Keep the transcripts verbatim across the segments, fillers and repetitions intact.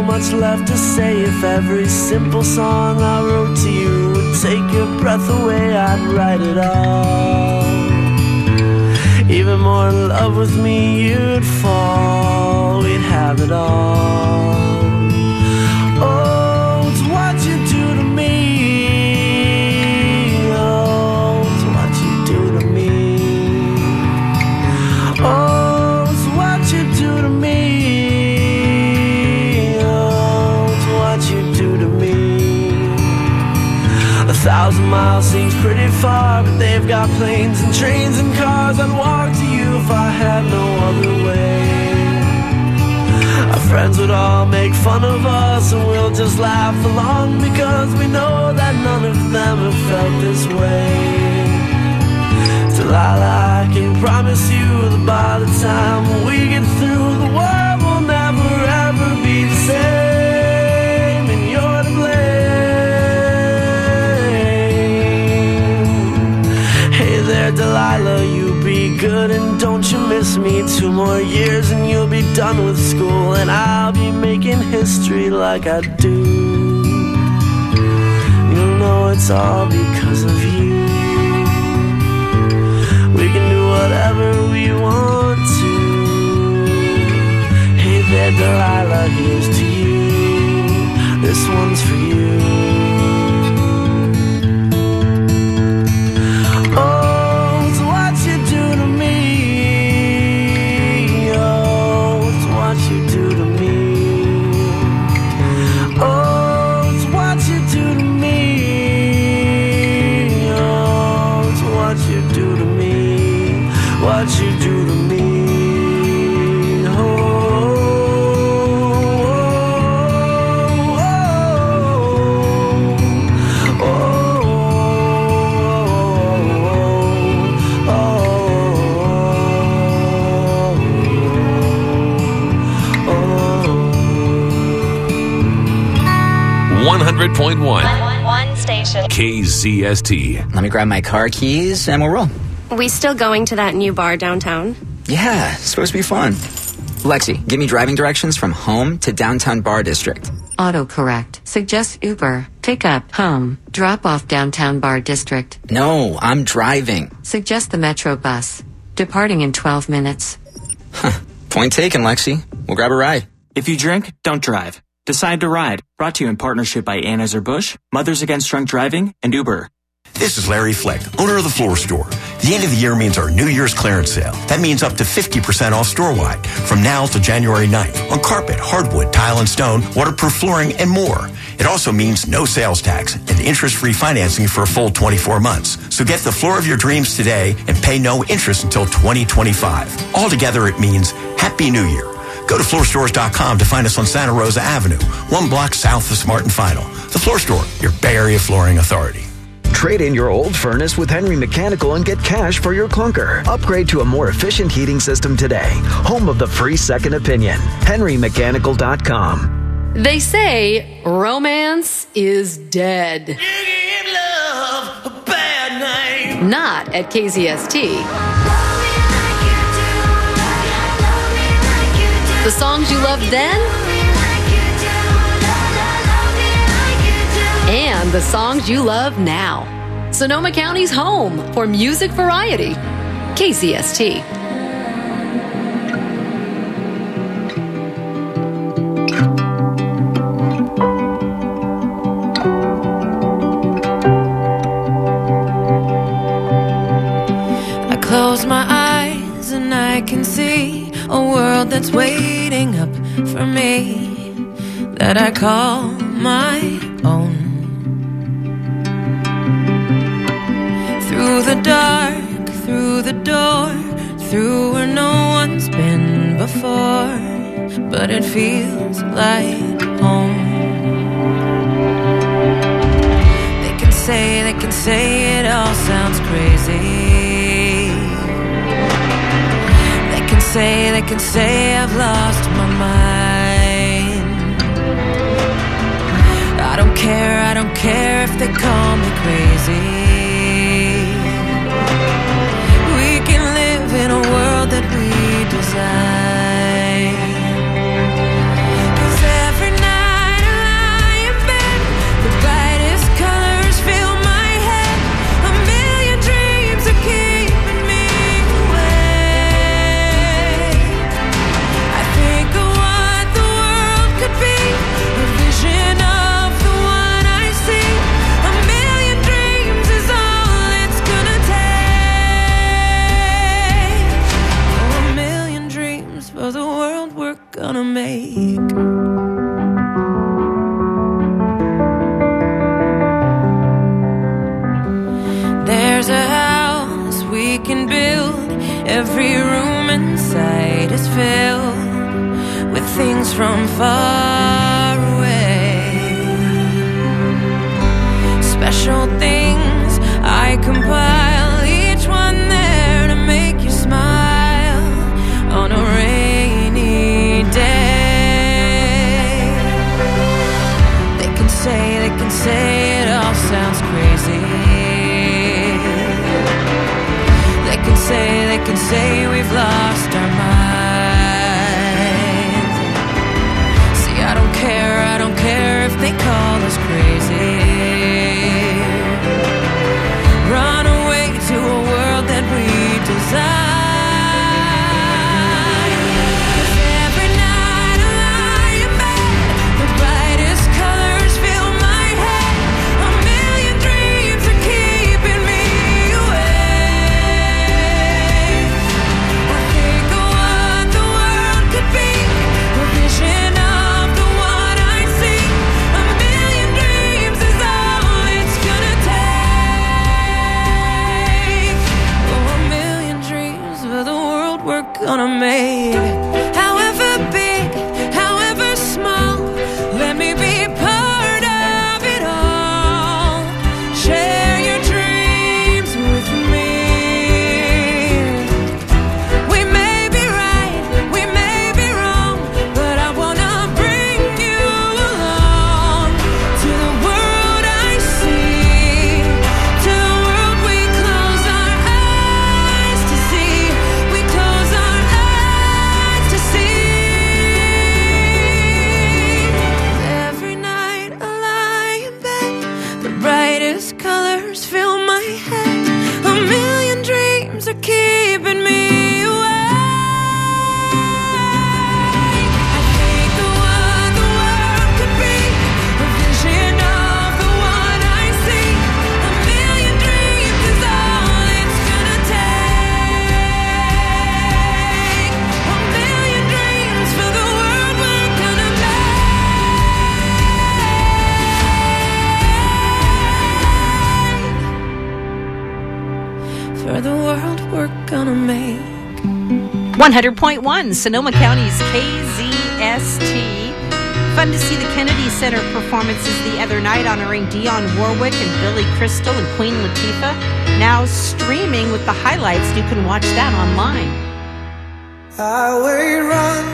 much left to say. If every simple song I wrote to you would take your breath away, I'd write it all. Even more in love with me you'd fall. We'd have it all. Oh, it's what you do to me. Oh, it's what you do to me. Oh, it's what you do to me. Oh, it's what you do to me. A thousand miles seems pretty far, but they've got planes and trains and cars. I'd walk to you if I had no other way. Our friends would all make fun of us, and we'll just laugh along, because we know that none of them have felt this way. Delilah, I can promise you that by the time we get through, the world will never ever be the same, and you're to blame. Hey there, Delilah, you be good and don't you miss me. Two more years and you'll be done with school, and I'll be making history like I do. You'll know it's all because of you. We can do whatever we want to. Hey there, Delilah, here's to you. This one's for you. Oh, it's what you do to me. Oh, it's what you do to me. Oh, it's what you do to me. Oh, it's what you do to me. What you do to me. Oh, oh, oh, oh, oh, oh. one hundred point one. One station. K Z S T. Let me grab my car keys and we'll roll. We still going to that new bar downtown? Yeah, it's supposed to be fun. Lexi, give me driving directions from home to downtown bar district. Autocorrect. Suggest Uber. Pick up home. Drop off downtown bar district. No, I'm driving. Suggest the Metro bus. Departing in twelve minutes. Huh. Point taken, Lexi. We'll grab a ride. If you drink, don't drive. Decide to ride. Brought to you in partnership by Anheuser-Busch, Mothers Against Drunk Driving, and Uber. This is Larry Fleck, owner of The Floor Store. The end of the year means our New Year's clearance sale. That means up to fifty percent off store-wide from now till January ninth on carpet, hardwood, tile and stone, waterproof flooring, and more. It also means no sales tax and interest-free financing for a full twenty-four months. So get the floor of your dreams today and pay no interest until twenty twenty-five. Altogether, it means Happy New Year. Go to floor stores dot com to find us on Santa Rosa Avenue, one block south of Smart and Final. The Floor Store, your Bay Area flooring authority. Trade in your old furnace with Henry Mechanical and get cash for your clunker. Upgrade to a more efficient heating system today. Home of the free second opinion. henry mechanical dot com. They say romance is dead. You give love a bad name. Not at K Z S T. The songs you loved then and the songs you love now. Sonoma County's home for music variety. K Z S T. I close my eyes and I can see a world that's waiting up for me, that I call my own. Through the dark, through the door, through where no one's been before, but it feels like home. They can say, they can say it all sounds crazy. Say, they can say I've lost my mind. I don't care, I don't care if they call me crazy. We can live in a world that we design. 'Cause every night Every room inside is filled with things from far away. Special things I compile, each one there to make you smile on a rainy day. They can say, they can say it all sounds crazy. They can say, they can say we've lost our minds. See, I don't care, I don't care if they call us crazy. Run away to a world that we desire. Gonna make, however big, however small, let me be part of it all. Share your dreams with me. We may be right, we may be wrong, but I wanna bring you along to the world I see, to the world we close our eyes to see. We close our colors fill my head. A million dreams are keeping me awake. I think of what the world could be, a vision of the one I see. A million dreams is all it's gonna take. A million dreams for the world we're gonna for the world we're gonna make. one hundred point one, Sonoma County's K Z S T. Fun to see the Kennedy Center performances the other night honoring Dionne Warwick and Billy Crystal and Queen Latifah. Now streaming with the highlights. You can watch that online. Highway run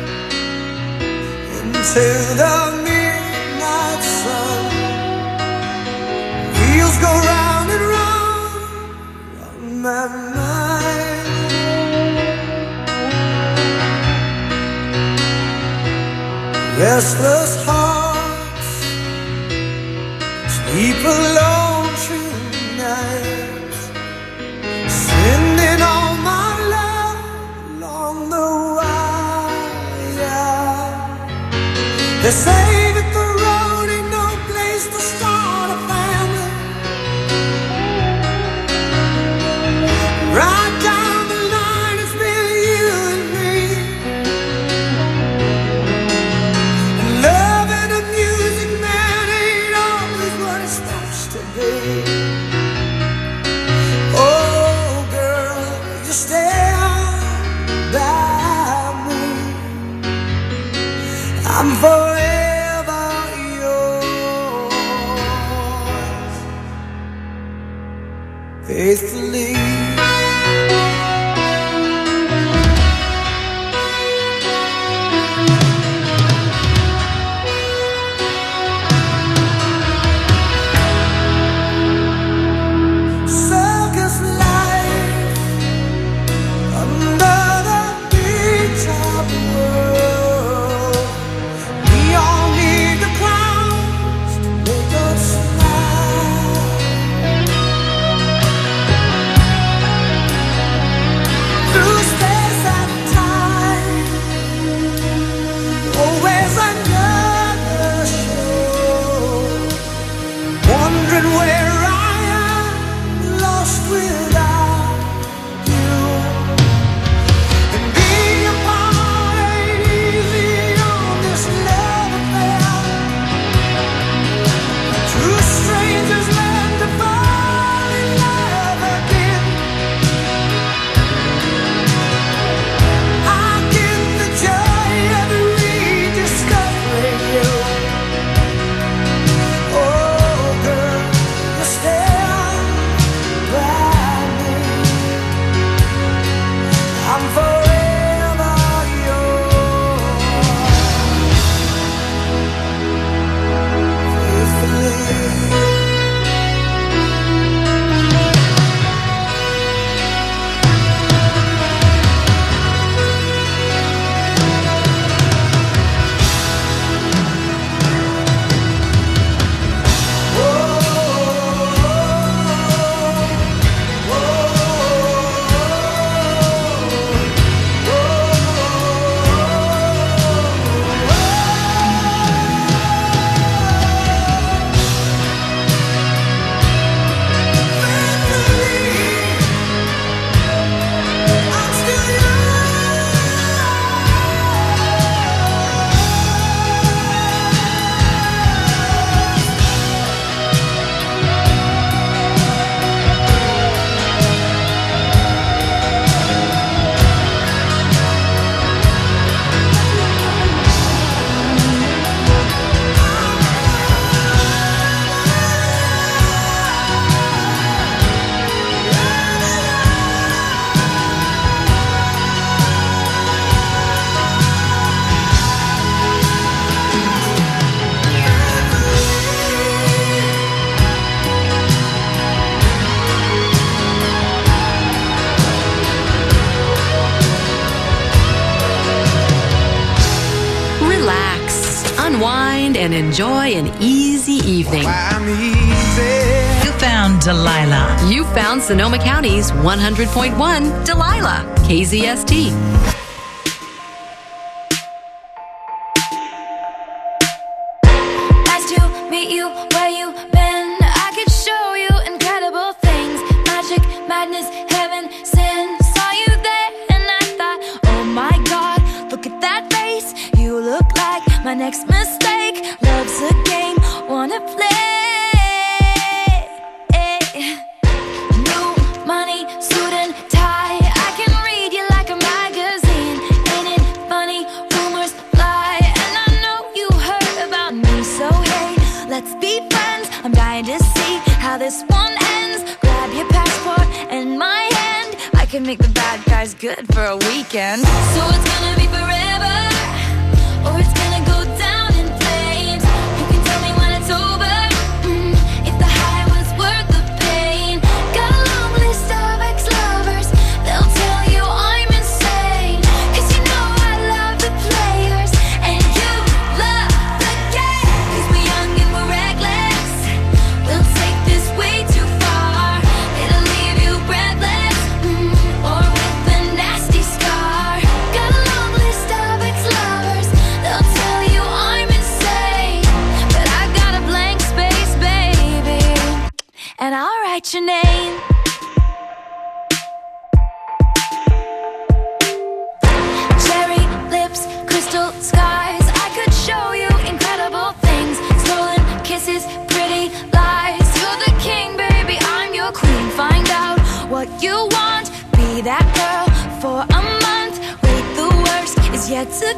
into the midnight sun. Wheels go round and round my mind. Restless hearts sleep alone tonight, sending all my love along the wire. They say that the road ain't no place to start a family. Right down the line, it's been you and me. And love and the music, man, ain't always what it's supposed to be. Oh, girl, you stand by me. I'm forever yours, faithfully. unwind and enjoy an easy evening. You found Delilah. You found Sonoma County's one hundred point one Delilah, K Z S T. Nice to meet you where you been. I could show you incredible things. Magic, madness, heaven, sin. Saw you there and I thought, oh my God, look at that face. You look like my next mistake. Love's a game, wanna play. New money, suit and tie. I can read you like a magazine. Ain't it funny? Rumors fly. And I know you heard about me. So hey, let's be friends. I'm dying to see how this one ends. Grab your passport and my hand. I can make the bad guys good for a weekend. So it's gonna be forever, or it's gonna go down in flames. You can tell me when it's over, mm, if the high was worth the pain. Got a long list of ex-lovers. They'll tell you I'm insane. Cause you know I love the players and you love the game. Cause we're young and we're reckless. We'll take this way too far. It'll leave you breathless, mm, or with a nasty scar. Got a long list of ex-lovers. They'll tell you I'm insane, but I got a blank space, baby, and I'll write your name. Cherry lips, crystal skies. I could show you incredible things. Stolen kisses, pretty lies. You're the king, baby, I'm your queen. Find out what you want. Be that girl for a month. Wait, the worst is yet to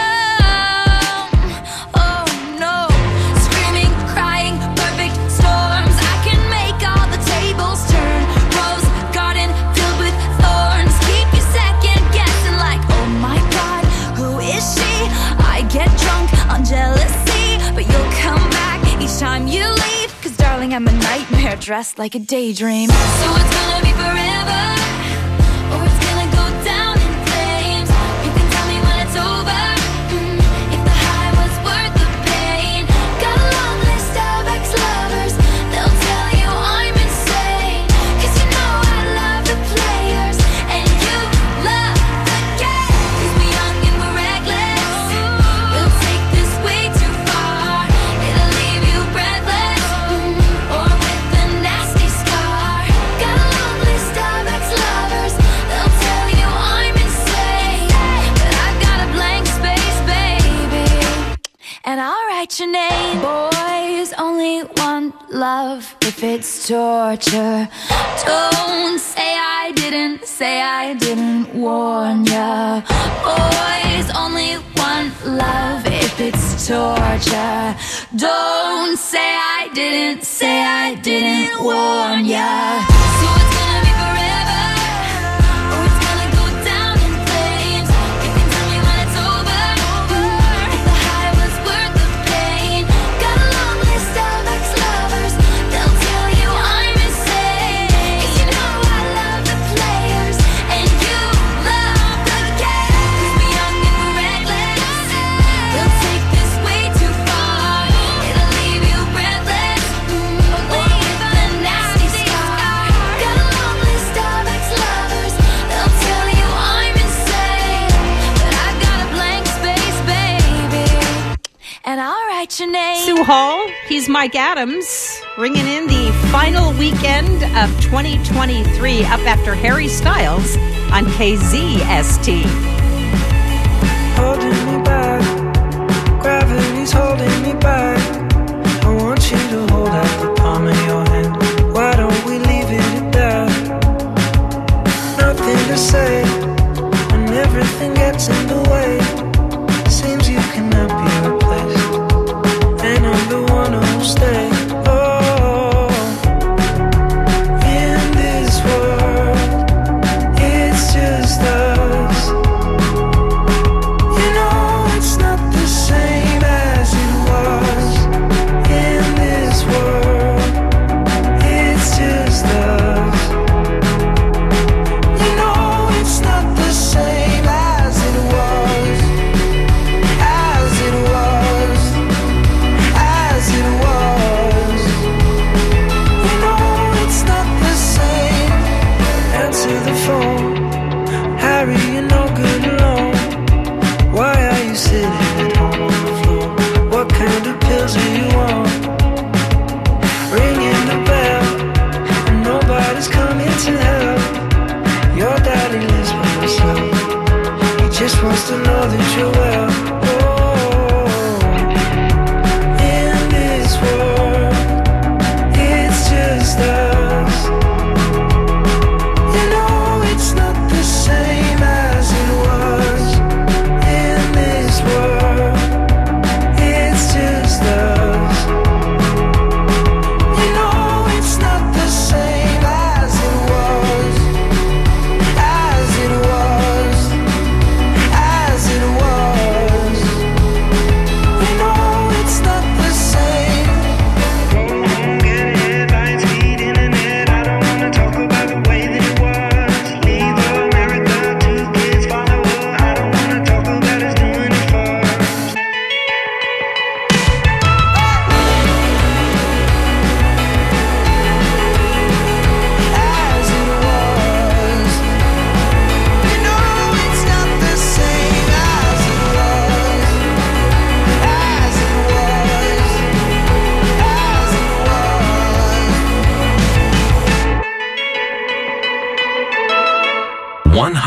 come. Oh no. Screaming, crying, perfect storms. I can make all the tables turn. Rose garden filled with thorns. Keep you second guessing like, oh my God, who is she? I get drunk on jealousy, but you'll come back each time you leave. Cause darling, I'm a nightmare dressed like a daydream. So it's gonna be forever, or it's gonna go down in flames. You can tell me when it's over, mm, if the high was worth the pain. Got a long list of ex-lovers. They'll tell you I'm insane. Cause you know I love the players and you love the game. Cause we're young and we're reckless. We'll take this way too far. It'll leave you breathless, mm, or with a nasty scar. Got a long list of ex-lovers. They'll tell you I'm insane, but I've got a blank space, baby, and I'll write your name. Boys only want love if it's torture. Don't say I didn't, say I didn't warn ya. Boys only want love if it's torture. Don't say I didn't, say I didn't warn ya. So it's gonna be forever, or it's gonna go down in flames. You can tell me when it's over, mm, if the high was worth the pain. Got a long list of ex-lovers. They'll tell you I'm insane. Cause you know I love the players and you love the game. Cause we're young and we're reckless. We'll take this way too far. It'll leave you breathless, mm, or with a nasty scar. Got a long list of ex-lovers. They'll tell you I'm insane, but I've got a blank space, baby, and I'll write your name. Sue Hall, he's Mike Adams, ringing in the final weekend of twenty twenty-three, up after Harry Styles on K Z S T. Holding me back, gravity's holding me back. I want you to hold out the palm of your hand. Why don't we leave it at that? Nothing to say when everything gets in the way. Seems you cannot be replaced, and I'm the one who'll stay. Oh, in this world, it's just us. You know it's not the same as it was. In this world, it's just us. You know it's not the same as it was, as it was.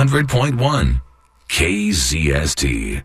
hundred point one K Z S T.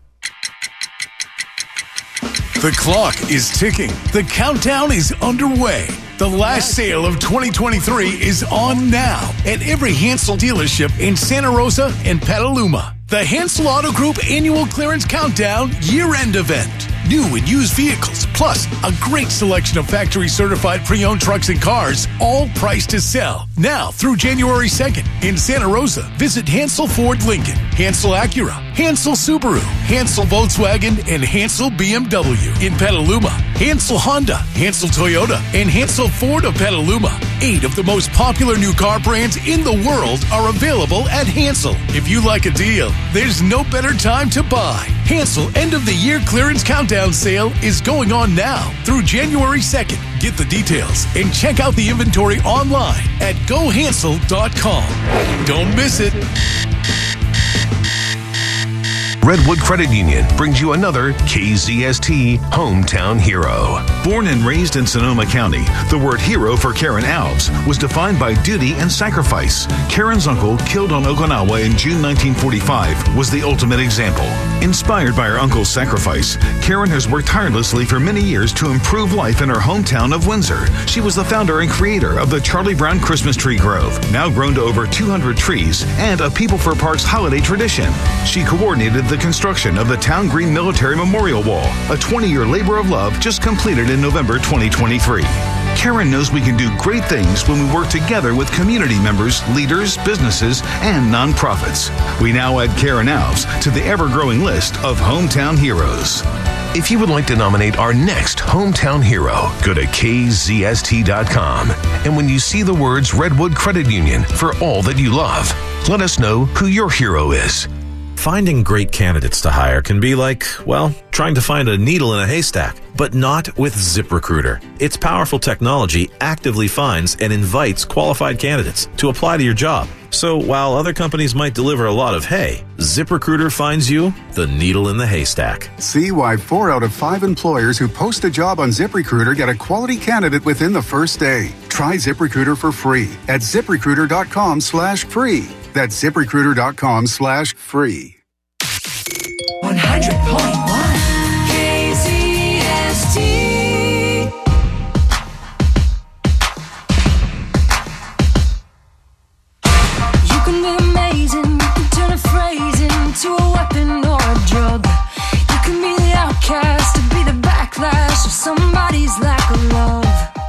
The clock is ticking. The countdown is underway. The last sale of twenty twenty-three is on now at every Hansel dealership in Santa Rosa and Petaluma. The Hansel Auto Group Annual Clearance Countdown Year-End Event. New and used vehicles, plus a great selection of factory-certified pre-owned trucks and cars, all priced to sell. Now through January second in Santa Rosa, visit Hansel Ford Lincoln, Hansel Acura, Hansel Subaru, Hansel Volkswagen, and Hansel B M W. In Petaluma, Hansel Honda, Hansel Toyota, and Hansel Ford of Petaluma. Eight of the most popular new car brands in the world are available at Hansel. If you like a deal, there's no better time to buy. Hansel End of the Year Clearance Countdown Sale is going on now through January second. Get the details and check out the inventory online at go hansel dot com. Don't miss it. Redwood Credit Union brings you another K Z S T Hometown Hero. Born and raised in Sonoma County, the word hero for Karen Alves was defined by duty and sacrifice. Karen's uncle, killed on Okinawa in June nineteen forty-five, was the ultimate example. Inspired by her uncle's sacrifice, Karen has worked tirelessly for many years to improve life in her hometown of Windsor. She was the founder and creator of the Charlie Brown Christmas Tree Grove, now grown to over two hundred trees, and a People for Parks holiday tradition. She coordinated the construction of the Town Green Military Memorial Wall, a twenty-year labor of love just completed in November twenty twenty-three. Karen knows we can do great things when we work together with community members, leaders, businesses, and nonprofits. We now add Karen Alves to the ever-growing list of Hometown Heroes. If you would like to nominate our next Hometown Hero, go to K Z S T dot com. And when you see the words Redwood Credit Union for all that you love, let us know who your hero is. Finding great candidates to hire can be like, well, trying to find a needle in a haystack, but not with ZipRecruiter. Its powerful technology actively finds and invites qualified candidates to apply to your job. So while other companies might deliver a lot of hay, ZipRecruiter finds you the needle in the haystack. See why four out of five employers who post a job on ZipRecruiter get a quality candidate within the first day. Try ZipRecruiter for free at ZipRecruiter.com slash free. That's ZipRecruiter.com slash free. one hundred point one K Z S T. You can be amazing, you can turn a phrase into a weapon or a drug. You can be the outcast, to be the backlash of somebody's lack of love.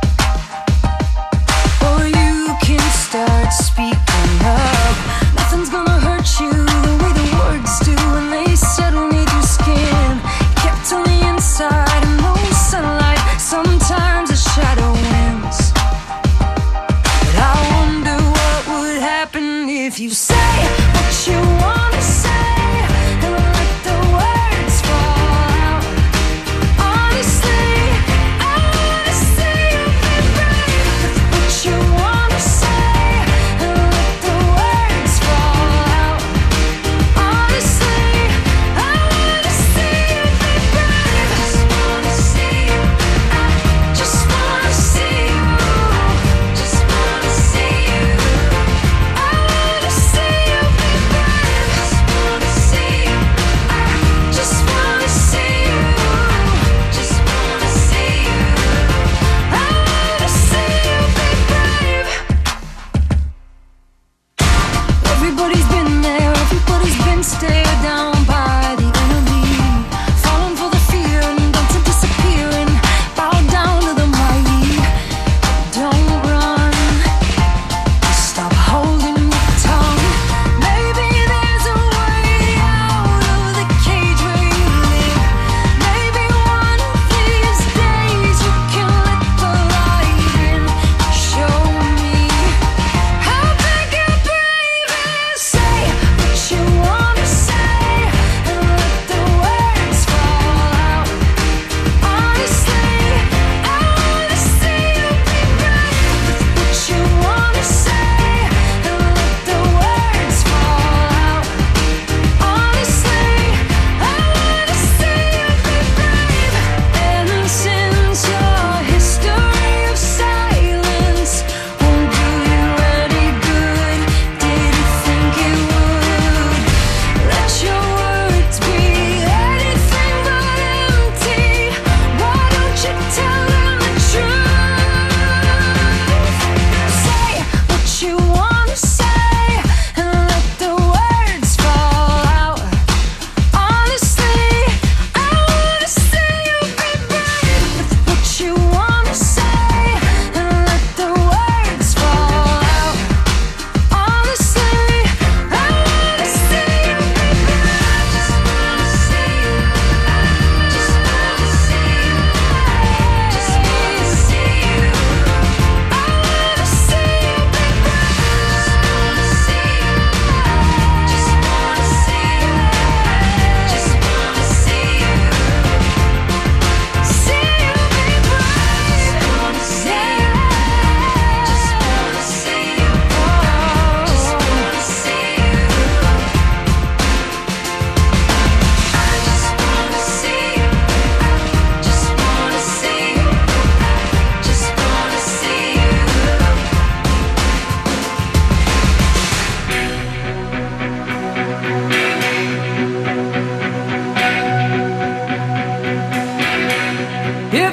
Or you can start speaking up. Nothing's gonna hurt you the way the words do when they settle neath your skin. Kept on the inside and no sunlight. Sometimes a shadow wins. But I wonder what would happen if you say what you wanna say and let the words fall out. Honestly, I wanna say you've been brave with what you wanna say and let the words fall out. Honestly, I wanna see you be brave. I just wanna see you. I just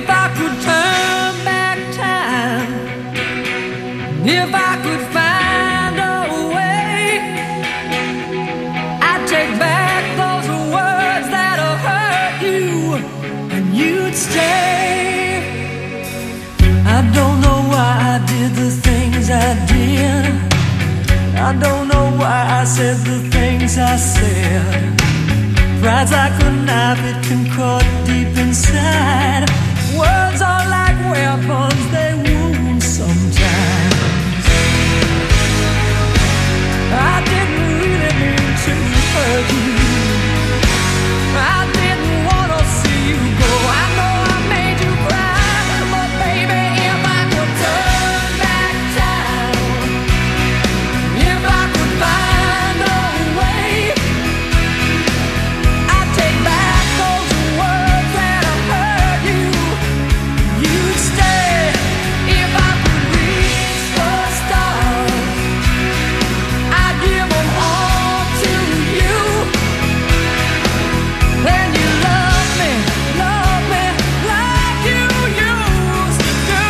If I could turn back time, if I could find a way, I'd take back those words that'll hurt you, and you'd stay. I don't know why I did the things I did. I don't know why I said the things I said. Pride's like a knife, it can cut deep inside. Words are like weapons, they wound sometimes. I didn't really mean to hurt you. I didn't want to see you go. I know I made you cry, but baby, if I could turn back time, if I could find a way, I'd take back those words that have hurt you. You'd stay. If I could reach the stars, I'd give them all to you. Then you love me, love me like you used to do.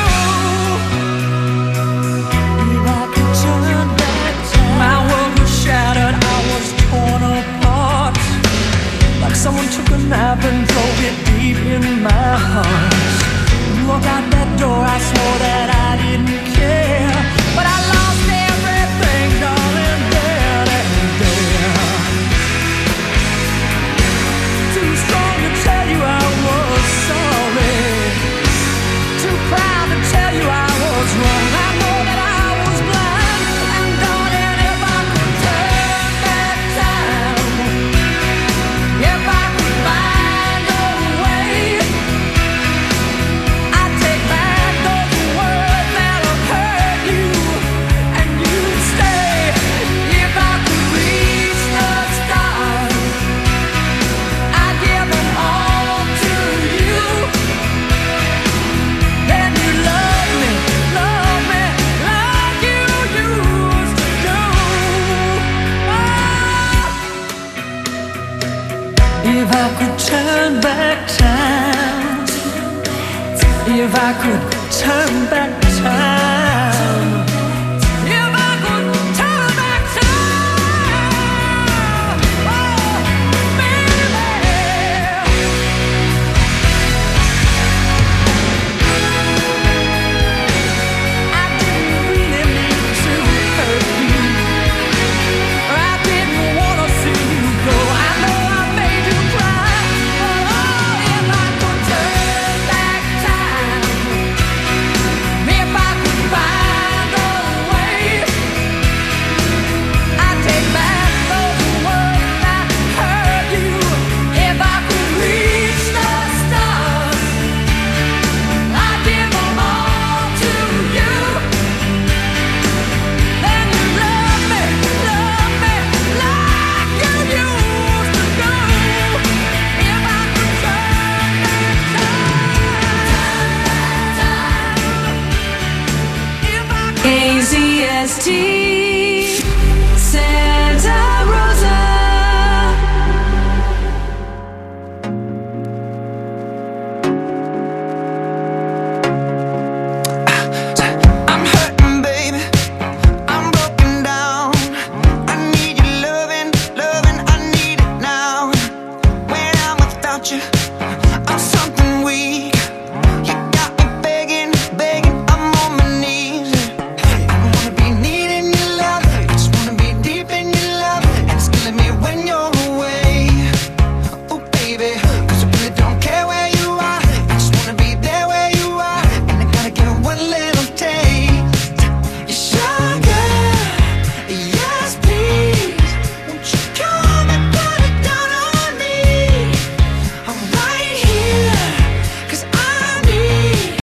If I could turn back time, my world was shattered, I was torn apart. Like someone took a knife and drove it deep in my heart. You walked out that door, I swore that I didn't care, but I lost everything, darling, there and there. Too strong to tell you I was sorry, too proud to tell you I was wrong. I know that I was blind, and darling, if I could turn back time, if I could find a way, I'd take back those words that have hurt you, and you'd stay. If I could reach the stars, I'd give them all to you. Then you love me, love me like you used to do. If I could turn back time, if I could turn back time, if I could turn back time, oh, baby. I didn't really mean to hurt you, or I didn't want to see you go. I know I made you cry, but oh, if I could turn back time, if I could find a way, I'd take back those words that hurt you. If I could reach the stars, I'd give them all to you. Then you love me, love me like you used to do. If I could turn back time, if I could. K Z S T